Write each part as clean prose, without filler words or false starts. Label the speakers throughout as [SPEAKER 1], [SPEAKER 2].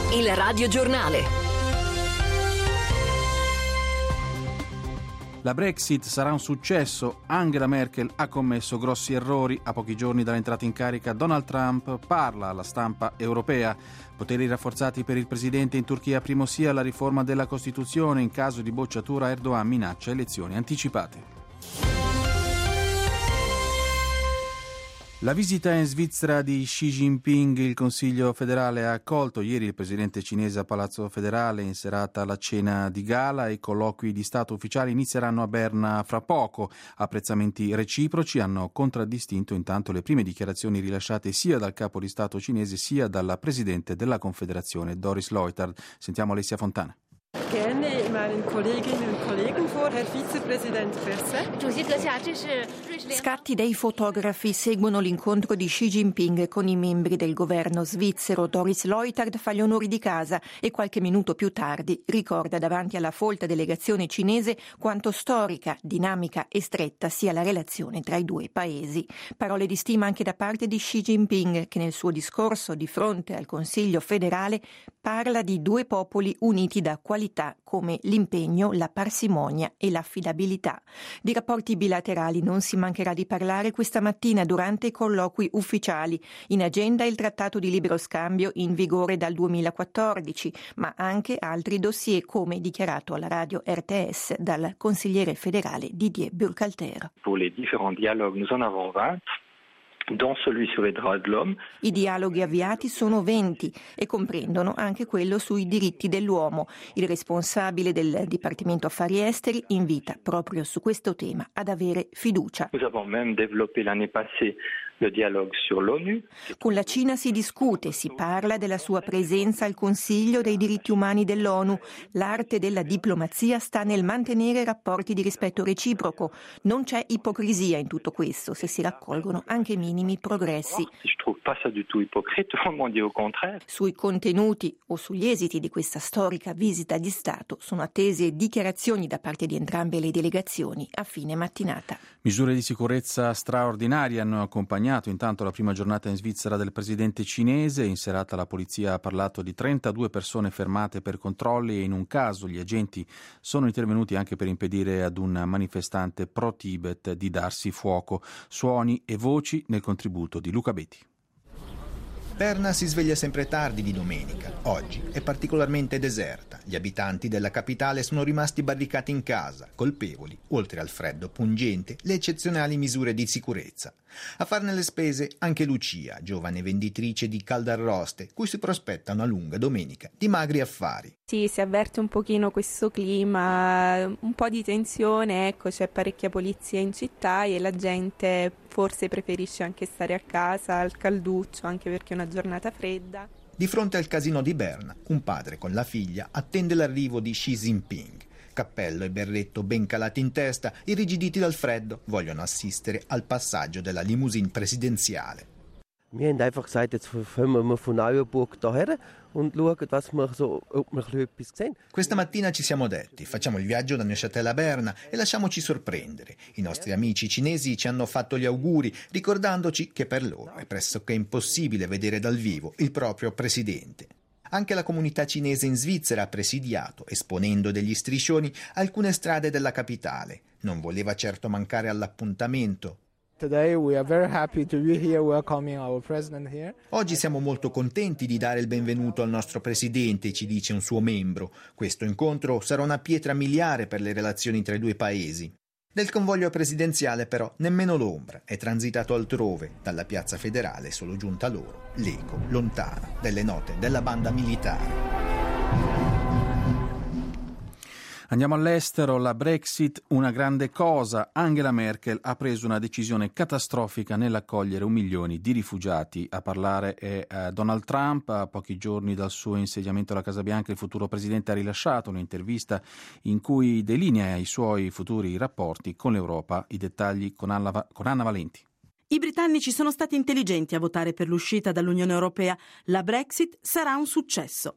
[SPEAKER 1] Il radiogiornale.
[SPEAKER 2] La Brexit sarà un successo. Angela Merkel ha commesso grossi errori. A pochi giorni dall'entrata in carica, Donald Trump parla alla stampa europea. Poteri rafforzati per il presidente in Turchia. Primo sì alla riforma della Costituzione. In caso di bocciatura, Erdogan minaccia elezioni anticipate. La visita in Svizzera di Xi Jinping, il Consiglio federale ha accolto ieri il presidente cinese a Palazzo Federale in serata alla cena di gala. I colloqui di Stato ufficiali inizieranno a Berna fra poco. Apprezzamenti reciproci hanno contraddistinto intanto le prime dichiarazioni rilasciate sia dal capo di Stato cinese sia dalla presidente della Confederazione Doris Leuthard. Sentiamo Alessia Fontana.
[SPEAKER 3] Gerne meinen Kolleginnen und Kollegen vor, Herr Vizepräsident Berset.
[SPEAKER 4] Scatti dei fotografi seguono l'incontro di Xi Jinping con i membri del governo svizzero. Doris Leuthard fa gli onori di casa e qualche minuto più tardi ricorda davanti alla folta delegazione cinese quanto storica, dinamica e stretta sia la relazione tra i due paesi. Parole di stima anche da parte di Xi Jinping, che nel suo discorso di fronte al Consiglio federale parla di due popoli uniti da qualità come l'impegno, la parsimonia e l'affidabilità. Di rapporti bilaterali non si mancherà di parlare questa mattina durante i colloqui ufficiali. In agenda il trattato di libero scambio in vigore dal 2014, ma anche altri dossier, come dichiarato alla radio RTS dal consigliere federale Didier Burkhalter.
[SPEAKER 5] Pour les différents dialogues, nous en avons 20. Dans celui sur les droits de l'homme.
[SPEAKER 4] I dialoghi avviati sono 20 e comprendono anche quello sui diritti dell'uomo. Il responsabile del Dipartimento Affari Esteri invita proprio su questo tema ad avere fiducia.
[SPEAKER 5] Nous avons même développé l'année passée le dialogue sur l'ONU.
[SPEAKER 4] Con la Cina si discute, si parla della sua presenza al Consiglio dei diritti umani dell'ONU. L'arte della diplomazia sta nel mantenere rapporti di rispetto reciproco. Non c'è ipocrisia in tutto questo, se si raccolgono anche minimi progressi.
[SPEAKER 5] Je trouve pas ça du tout hypocrite, on dit au contraire.
[SPEAKER 4] Sui contenuti o sugli esiti di questa storica visita di Stato sono attese dichiarazioni da parte di entrambe le delegazioni a fine mattinata.
[SPEAKER 2] Misure di sicurezza straordinarie hanno accompagnato intanto la prima giornata in Svizzera del presidente cinese. In serata la polizia ha parlato di 32 persone fermate per controlli e in un caso gli agenti sono intervenuti anche per impedire ad un manifestante pro-Tibet di darsi fuoco. Suoni e voci nel contributo di Luca Betti.
[SPEAKER 6] Berna si sveglia sempre tardi di domenica. Oggi è particolarmente deserta. Gli abitanti della capitale sono rimasti barricati in casa, colpevoli, oltre al freddo pungente, le eccezionali misure di sicurezza. A farne le spese anche Lucia, giovane venditrice di caldarroste, cui si prospetta una lunga domenica di magri affari.
[SPEAKER 7] Sì, si avverte un pochino questo clima, un po' di tensione, ecco, c'è parecchia polizia in città e la gente forse preferisce anche stare a casa al calduccio, anche perché è una giornata fredda.
[SPEAKER 6] Di fronte al casino di Berna, un padre con la figlia attende l'arrivo di Xi Jinping. Cappello e berretto ben calati in testa, irrigiditi dal freddo, vogliono assistere al passaggio della limousine presidenziale.
[SPEAKER 8] Wir haben einfach gesagt, jetzt fahren wir von Neuenburg daher und schauen, was wir so, ob wir etwas sehen.
[SPEAKER 6] Questa mattina ci siamo detti, facciamo il viaggio da Neuchâtel a Berna e lasciamoci sorprendere. I nostri amici cinesi ci hanno fatto gli auguri, ricordandoci che per loro è pressoché impossibile vedere dal vivo il proprio presidente. Anche la comunità cinese in Svizzera ha presidiato, esponendo degli striscioni, alcune strade della capitale. Non voleva certo mancare all'appuntamento.
[SPEAKER 9] Today we are very happy to be here welcoming our president here.
[SPEAKER 6] Oggi siamo molto contenti di dare il benvenuto al nostro presidente, ci dice un suo membro. Questo incontro sarà una pietra miliare per le relazioni tra i due paesi. Del convoglio presidenziale però nemmeno l'ombra, è transitato altrove, dalla piazza federale è solo giunta loro l'eco lontana delle note della banda militare.
[SPEAKER 2] Andiamo all'estero, la Brexit una grande cosa. Angela Merkel ha preso una decisione catastrofica nell'accogliere 1 milione di rifugiati. A parlare è Donald Trump. A pochi giorni dal suo insediamento alla Casa Bianca il futuro presidente ha rilasciato un'intervista in cui delinea i suoi futuri rapporti con l'Europa. I dettagli con Anna Valenti.
[SPEAKER 10] I britannici sono stati intelligenti a votare per l'uscita dall'Unione Europea. La Brexit sarà un successo.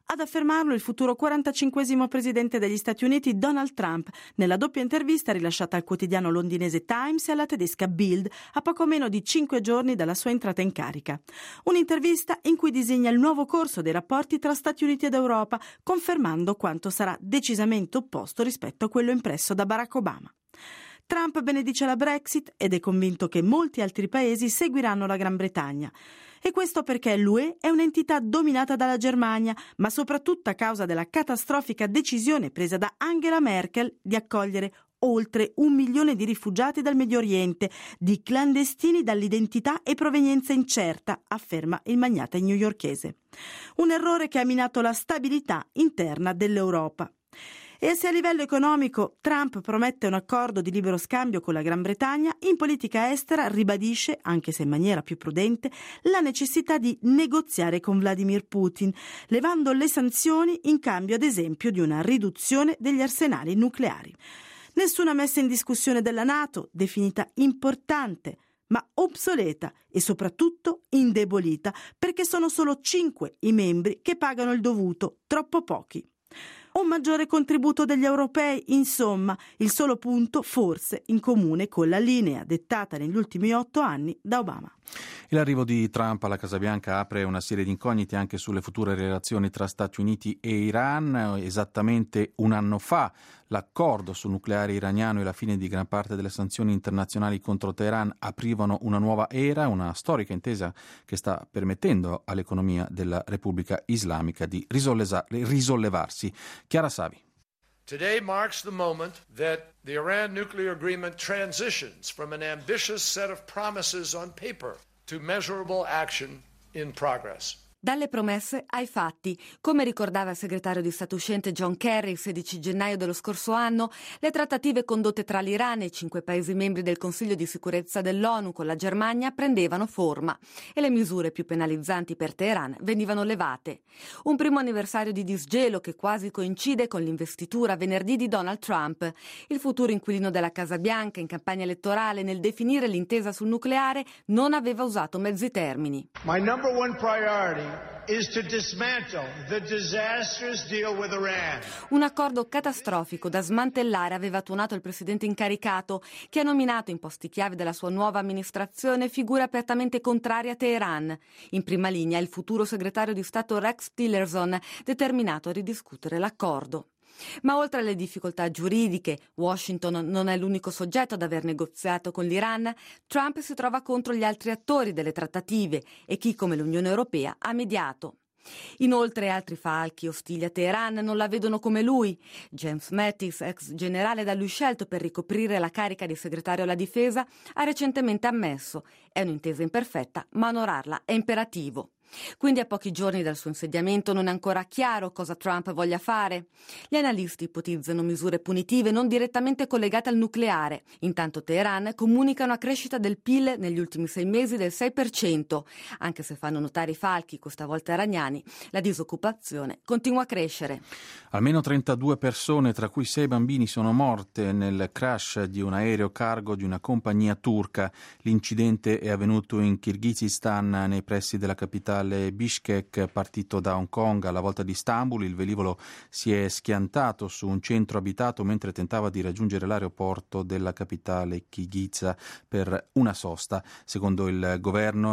[SPEAKER 10] Ad affermarlo il futuro 45esimo presidente degli Stati Uniti Donald Trump, nella doppia intervista rilasciata al quotidiano londinese Times e alla tedesca Bild a poco meno di 5 giorni dalla sua entrata in carica. Un'intervista in cui disegna il nuovo corso dei rapporti tra Stati Uniti ed Europa, confermando quanto sarà decisamente opposto rispetto a quello impresso da Barack Obama. Trump benedice la Brexit ed è convinto che molti altri paesi seguiranno la Gran Bretagna. E questo perché l'UE è un'entità dominata dalla Germania, ma soprattutto a causa della catastrofica decisione presa da Angela Merkel di accogliere oltre 1 milione di rifugiati dal Medio Oriente, di clandestini dall'identità e provenienza incerta, afferma il magnate newyorkese. Un errore che ha minato la stabilità interna dell'Europa. E se a livello economico Trump promette un accordo di libero scambio con la Gran Bretagna, in politica estera ribadisce, anche se in maniera più prudente, la necessità di negoziare con Vladimir Putin, levando le sanzioni in cambio ad esempio di una riduzione degli arsenali nucleari. Nessuna messa in discussione della NATO, definita importante, ma obsoleta e soprattutto indebolita, perché sono solo 5 i membri che pagano il dovuto, troppo pochi. Un maggiore contributo degli europei, insomma, il solo punto forse in comune con la linea dettata negli ultimi 8 anni da Obama.
[SPEAKER 2] E l'arrivo di Trump alla Casa Bianca apre una serie di incognite anche sulle future relazioni tra Stati Uniti e Iran. Esattamente un anno fa l'accordo sul nucleare iraniano e la fine di gran parte delle sanzioni internazionali contro Teheran aprivano una nuova era, una storica intesa che sta permettendo all'economia della Repubblica Islamica di risollevarsi. Chiara Savi.
[SPEAKER 1] Today marks the moment that the Iran nuclear agreement transitions from an ambitious set of promises on paper to measurable action in progress.
[SPEAKER 11] Dalle promesse ai fatti. Come ricordava il segretario di Stato uscente John Kerry il 16 gennaio dello scorso anno, le trattative condotte tra l'Iran e i 5 Paesi membri del Consiglio di sicurezza dell'ONU con la Germania prendevano forma e le misure più penalizzanti per Teheran venivano levate. Un primo anniversario di disgelo che quasi coincide con l'investitura venerdì di Donald Trump. Il futuro inquilino della Casa Bianca in campagna elettorale nel definire l'intesa sul nucleare non aveva usato mezzi termini.
[SPEAKER 12] My number one priority is to dismantle the disastrous deal with Iran.
[SPEAKER 11] Un accordo catastrofico da smantellare aveva tuonato il presidente incaricato, che ha nominato in posti chiave della sua nuova amministrazione figure apertamente contrarie a Teheran. In prima linea il futuro segretario di Stato Rex Tillerson, determinato a ridiscutere l'accordo. Ma oltre alle difficoltà giuridiche, Washington non è l'unico soggetto ad aver negoziato con l'Iran. Trump si trova contro gli altri attori delle trattative e chi come l'Unione Europea ha mediato. Inoltre altri falchi ostili a Teheran non la vedono come lui. James Mattis, ex generale da lui scelto per ricoprire la carica di segretario alla difesa, ha recentemente ammesso: è un'intesa imperfetta, ma onorarla è imperativo. Quindi a pochi giorni dal suo insediamento non è ancora chiaro cosa Trump voglia fare. Gli analisti ipotizzano misure punitive non direttamente collegate al nucleare. Intanto Teheran comunica una crescita del PIL negli ultimi 6 mesi del 6%. Anche se fanno notare i falchi, questa volta iraniani, la disoccupazione continua a crescere.
[SPEAKER 2] Almeno 32 persone, tra cui 6 bambini, sono morte nel crash di un aereo cargo di una compagnia turca. L'incidente è avvenuto in Kirghizistan, nei pressi della capitale Bishkek, partito da Hong Kong alla volta di Istanbul. Il velivolo si è schiantato su un centro abitato mentre tentava di raggiungere l'aeroporto della capitale kirghiza per una sosta. Secondo il governo,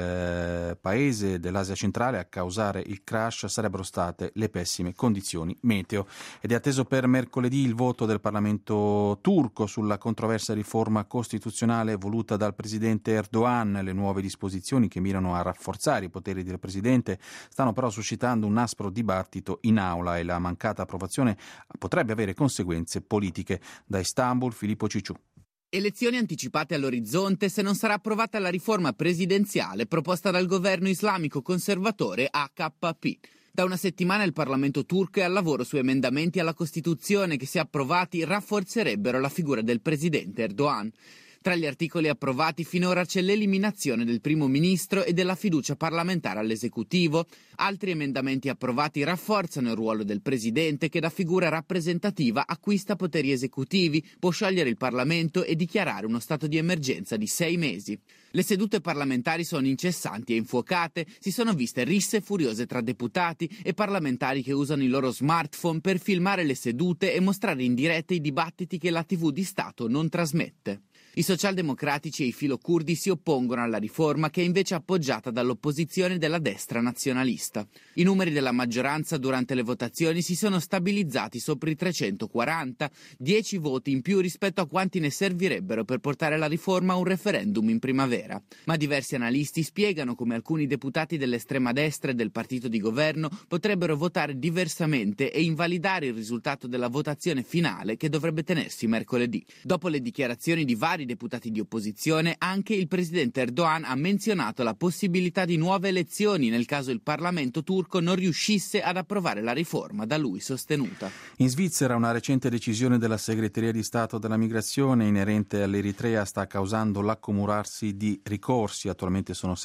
[SPEAKER 2] nel paese dell'Asia centrale a causare il crash sarebbero state le pessime condizioni meteo. Ed è atteso per mercoledì il voto del Parlamento turco sulla controversa riforma costituzionale voluta dal presidente Erdogan. Le nuove disposizioni, che mirano a rafforzare i poteri del presidente, stanno però suscitando un aspro dibattito in aula e la mancata approvazione potrebbe avere conseguenze politiche. Da Istanbul, Filippo Cicciù.
[SPEAKER 13] Elezioni anticipate all'orizzonte se non sarà approvata la riforma presidenziale proposta dal governo islamico conservatore AKP. Da una settimana il Parlamento turco è al lavoro su emendamenti alla Costituzione che, se approvati, rafforzerebbero la figura del presidente Erdogan. Tra gli articoli approvati finora c'è l'eliminazione del primo ministro e della fiducia parlamentare all'esecutivo. Altri emendamenti approvati rafforzano il ruolo del presidente, che da figura rappresentativa acquista poteri esecutivi, può sciogliere il Parlamento e dichiarare uno stato di emergenza di 6 mesi. Le sedute parlamentari sono incessanti e infuocate, si sono viste risse furiose tra deputati e parlamentari che usano i loro smartphone per filmare le sedute e mostrare in diretta i dibattiti che la TV di Stato non trasmette. I socialdemocratici e i filocurdi si oppongono alla riforma, che è invece appoggiata dall'opposizione della destra nazionalista. I numeri della maggioranza durante le votazioni si sono stabilizzati sopra i 340, 10 voti in più rispetto a quanti ne servirebbero per portare la riforma a un referendum in primavera. Ma diversi analisti spiegano come alcuni deputati dell'estrema destra e del partito di governo potrebbero votare diversamente e invalidare il risultato della votazione finale, che dovrebbe tenersi mercoledì. Dopo le dichiarazioni di vari deputati di opposizione, anche il presidente Erdogan ha menzionato la possibilità di nuove elezioni nel caso il Parlamento turco non riuscisse ad approvare la riforma da lui sostenuta.
[SPEAKER 2] In Svizzera una recente decisione della Segreteria di Stato della Migrazione inerente all'Eritrea sta causando l'accumularsi di ricorsi. Attualmente sono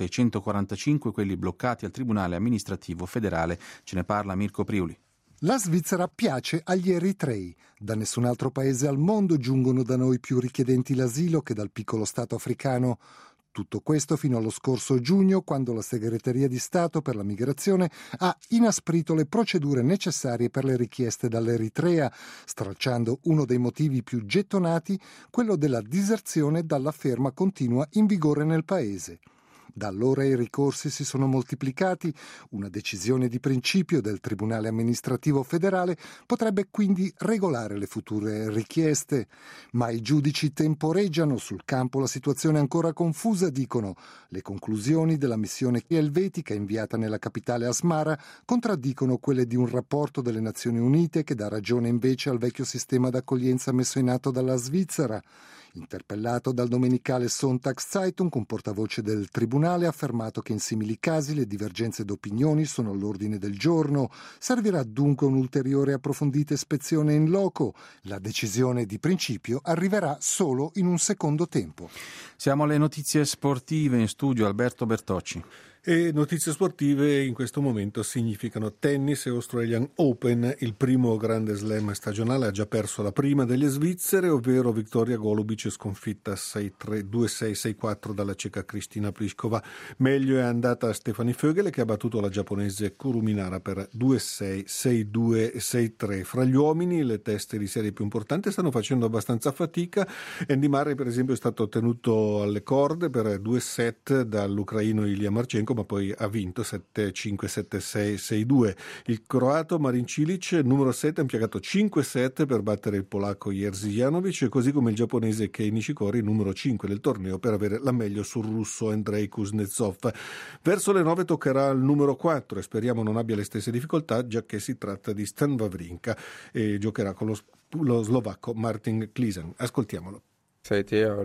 [SPEAKER 2] 645 quelli bloccati al Tribunale amministrativo federale. Ce ne parla Mirko Priuli.
[SPEAKER 14] La Svizzera piace agli eritrei. Da nessun altro paese al mondo giungono da noi più richiedenti l'asilo che dal piccolo Stato africano. Tutto questo fino allo scorso giugno, quando la Segreteria di Stato per la Migrazione ha inasprito le procedure necessarie per le richieste dall'Eritrea, stralciando uno dei motivi più gettonati, quello della diserzione dalla ferma continua in vigore nel paese. Da allora i ricorsi si sono moltiplicati. Una decisione di principio del Tribunale amministrativo federale potrebbe quindi regolare le future richieste. Ma i giudici temporeggiano. Sul campo la situazione è ancora confusa, dicono. Le conclusioni della missione elvetica inviata nella capitale Asmara contraddicono quelle di un rapporto delle Nazioni Unite che dà ragione invece al vecchio sistema d'accoglienza messo in atto dalla Svizzera. Interpellato dal domenicale Sonntagszeitung, un portavoce del Tribunale ha affermato che in simili casi le divergenze d'opinioni sono all'ordine del giorno. Servirà dunque un'ulteriore approfondita ispezione in loco. La decisione di principio arriverà solo in un secondo tempo.
[SPEAKER 2] Siamo alle notizie sportive, in studio Alberto Bertocci.
[SPEAKER 15] E notizie sportive in questo momento significano tennis e Australian Open. Il primo grande slam stagionale ha già perso la prima delle svizzere, ovvero Victoria Golubic, sconfitta 6-3, 2-6, 6-4 dalla ceca Kristina Pliskova. Meglio è andata a Stefanie Vögele, che ha battuto la giapponese Kuruminara per 2-6, 6-2 e 6-3. Fra gli uomini le teste di serie più importanti stanno facendo abbastanza fatica. Andy Murray, per esempio, è stato tenuto alle corde per 2 set dall'ucraino Ilya Marchenko, ma poi ha vinto 7-5, 7-6, 6-2. Il croato Marin Cilic, numero 7, ha impiegato 5 set per battere il polacco Jerzy Janowicz, così come il giapponese Kei Nishikori, numero 5 del torneo, per avere la meglio sul russo Andrei Kuznetsov. Verso le 9 toccherà il numero 4 e speriamo non abbia le stesse difficoltà, già che si tratta di Stan Wawrinka e giocherà con lo slovacco Martin Klisan. Ascoltiamolo.
[SPEAKER 16] Qui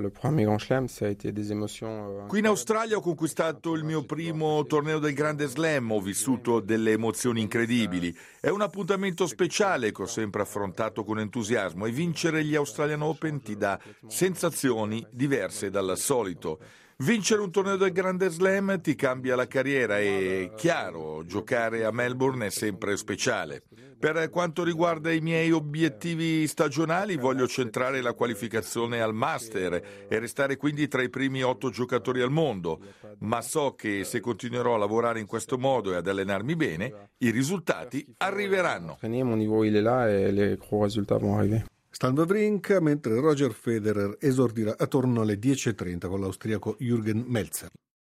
[SPEAKER 16] in Australia ho conquistato il mio primo torneo del Grande Slam, ho vissuto delle emozioni incredibili. È un appuntamento speciale che ho sempre affrontato con entusiasmo e vincere gli Australian Open ti dà sensazioni diverse dal solito. Vincere un torneo del Grande Slam ti cambia la carriera e, chiaro, giocare a Melbourne è sempre speciale. Per quanto riguarda i miei obiettivi stagionali, voglio centrare la qualificazione al Master e restare quindi tra i primi 8 giocatori al mondo, ma so che se continuerò a lavorare in questo modo e ad allenarmi bene, i risultati arriveranno.
[SPEAKER 15] Stan Wawrinka, mentre Roger Federer esordirà attorno alle 10.30 con l'austriaco Jürgen Melzer.